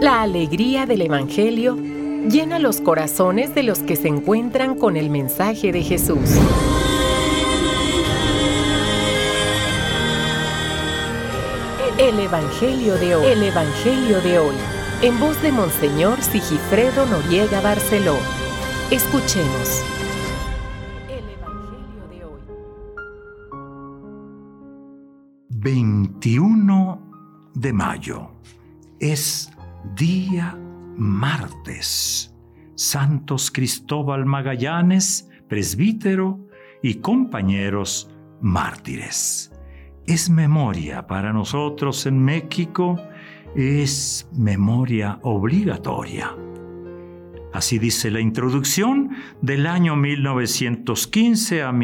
La alegría del Evangelio llena los corazones de los que se encuentran con el mensaje de Jesús. El Evangelio de hoy. El Evangelio de hoy. En voz de Monseñor Sigifredo Noriega Barceló. Escuchemos. El Evangelio de hoy. 21 de mayo. Es día martes. Santos Cristóbal Magallanes, presbítero, y compañeros mártires. Es memoria para nosotros en México, es memoria obligatoria. Así dice la introducción del año 1915 a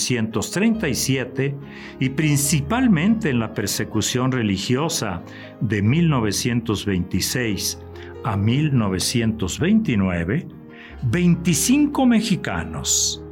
1937 y principalmente en la persecución religiosa de 1926 a 1929, 25 mexicanos,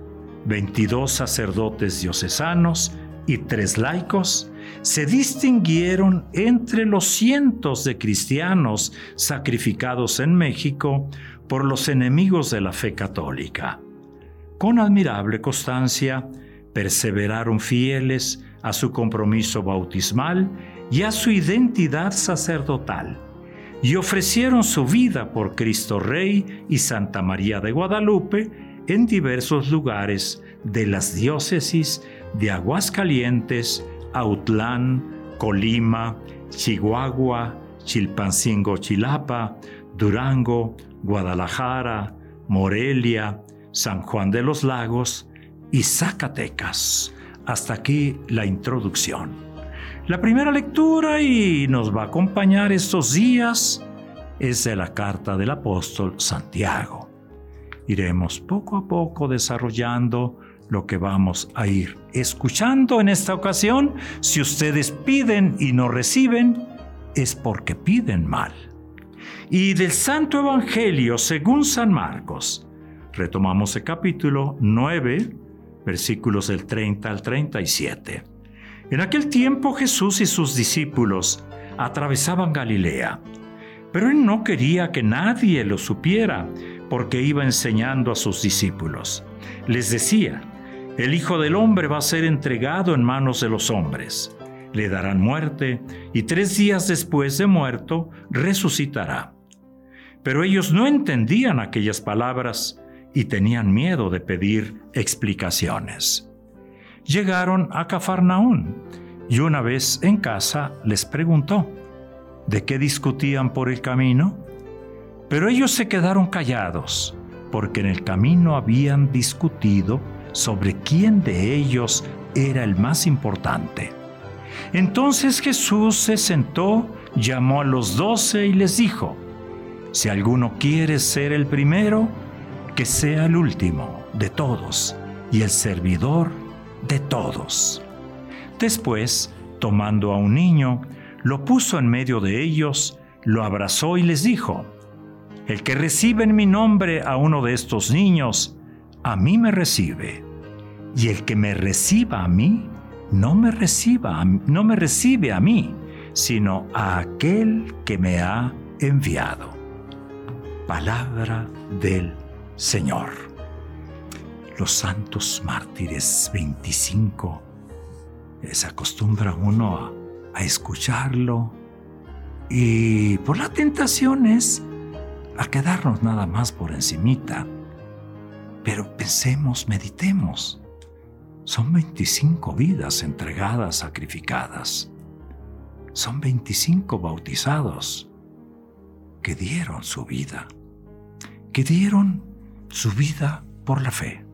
22 sacerdotes diocesanos y 3 laicos se distinguieron entre los cientos de cristianos sacrificados en México por los enemigos de la fe católica. Con admirable constancia, perseveraron fieles a su compromiso bautismal y a su identidad sacerdotal, y ofrecieron su vida por Cristo Rey y Santa María de Guadalupe en diversos lugares de las diócesis de Aguascalientes, Autlán, Colima, Chihuahua, Chilpancingo, Chilapa, Durango, Guadalajara, Morelia, San Juan de los Lagos y Zacatecas. Hasta aquí la introducción. La primera lectura, y nos va a acompañar estos días, es de la carta del apóstol Santiago. Iremos poco a poco desarrollando lo que vamos a ir escuchando en esta ocasión. Si ustedes piden y no reciben, es porque piden mal. Y del Santo Evangelio según San Marcos, retomamos el capítulo 9, versículos del 30 al 37. En aquel tiempo Jesús y sus discípulos atravesaban Galilea, pero él no quería que nadie lo supiera, porque iba enseñando a sus discípulos. Les decía: el Hijo del Hombre va a ser entregado en manos de los hombres. Le darán muerte, y 3 días después de muerto resucitará. Pero ellos no entendían aquellas palabras y tenían miedo de pedir explicaciones. Llegaron a Cafarnaún, y una vez en casa les preguntó: ¿de qué discutían por el camino? Pero ellos se quedaron callados, porque en el camino habían discutido sobre quién de ellos era el más importante. Entonces Jesús se sentó, llamó a los 12 y les dijo: si alguno quiere ser el primero, que sea el último de todos y el servidor de todos. Después, tomando a un niño, lo puso en medio de ellos, lo abrazó y les dijo: el que recibe en mi nombre a uno de estos niños, a mí me recibe. Y el que me reciba a mí, no me recibe a mí, sino a aquel que me ha enviado. Palabra del Señor. Los santos mártires 25, se acostumbra uno a escucharlo, y por la tentación es a quedarnos nada más por encimita. Pero pensemos, meditemos. Son 25 vidas entregadas, sacrificadas. Son 25 bautizados que dieron su vida. Que dieron su vida por la fe.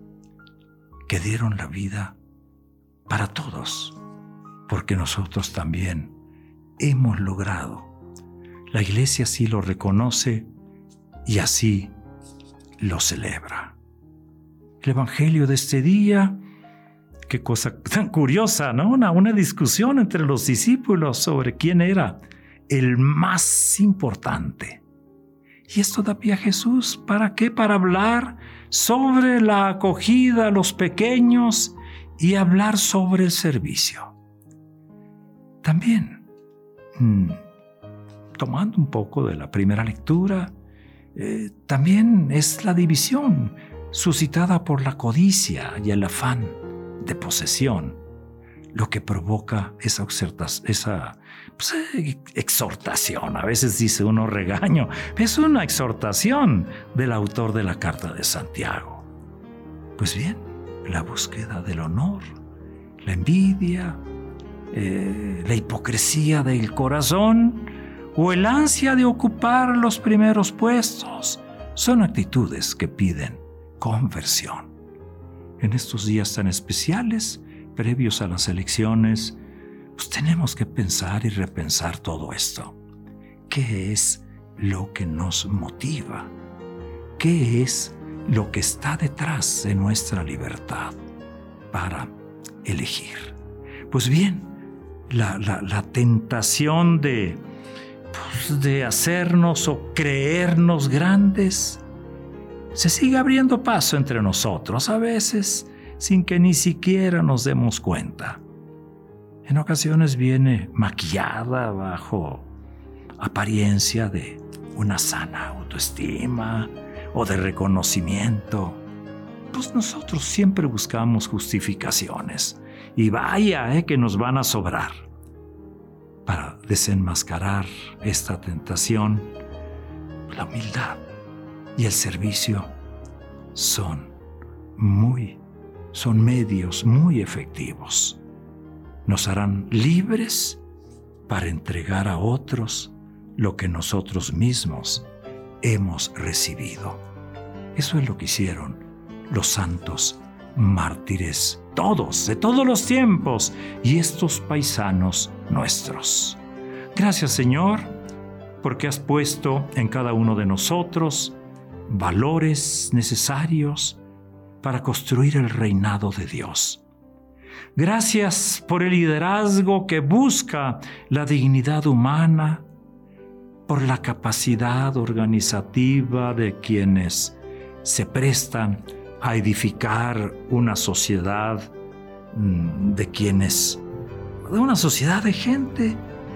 Que dieron la vida para todos. Porque nosotros también hemos logrado. La Iglesia así lo reconoce y así lo celebra. El Evangelio de este día, qué cosa tan curiosa, ¿no? Una discusión entre los discípulos sobre quién era el más importante. Y esto da pie a Jesús. ¿Para qué? Para hablar sobre la acogida a los pequeños y hablar sobre el servicio. También tomando un poco de la primera lectura, también es la división suscitada por la codicia y el afán de posesión lo que provoca esa exhortación. A veces dice uno regaño, es una exhortación del autor de la carta de Santiago. Pues bien, la búsqueda del honor, la envidia, la hipocresía del corazón o el ansia de ocupar los primeros puestos son actitudes que piden conversión. En estos días tan especiales, previos a las elecciones, pues tenemos que pensar y repensar todo esto. ¿Qué es lo que nos motiva? ¿Qué es lo que está detrás de nuestra libertad para elegir? Pues bien, la tentación de hacernos o creernos grandes se sigue abriendo paso entre nosotros, a veces sin que ni siquiera nos demos cuenta. En ocasiones viene maquillada bajo apariencia de una sana autoestima o de reconocimiento. Pues nosotros siempre buscamos justificaciones y vaya que nos van a sobrar. Para desenmascarar esta tentación, la humildad y el servicio son medios muy efectivos. Nos harán libres para entregar a otros lo que nosotros mismos hemos recibido. Eso es lo que hicieron los santos mártires, todos, de todos los tiempos, y estos paisanos nuestros. Gracias, Señor, porque has puesto en cada uno de nosotros valores necesarios para construir el reinado de Dios. Gracias por el liderazgo que busca la dignidad humana, por la capacidad organizativa de quienes se prestan a edificar una sociedad, de una sociedad de gente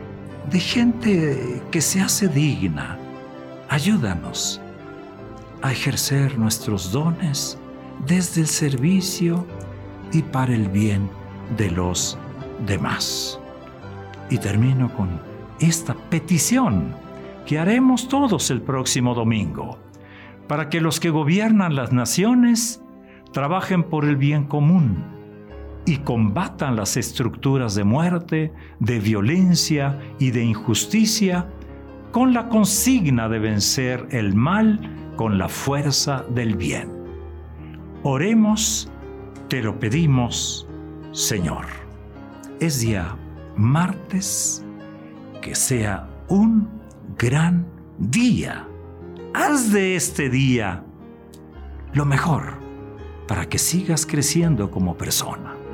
que se hace digna. Ayúdanos a ejercer nuestros dones desde el servicio y para el bien de los demás. Y termino con esta petición que haremos todos el próximo domingo, para que los que gobiernan las naciones trabajen por el bien común y combatan las estructuras de muerte, de violencia y de injusticia con la consigna de vencer el mal con la fuerza del bien. Oremos, te lo pedimos, Señor. Es día martes, que sea un gran día. Haz de este día lo mejor para que sigas creciendo como persona.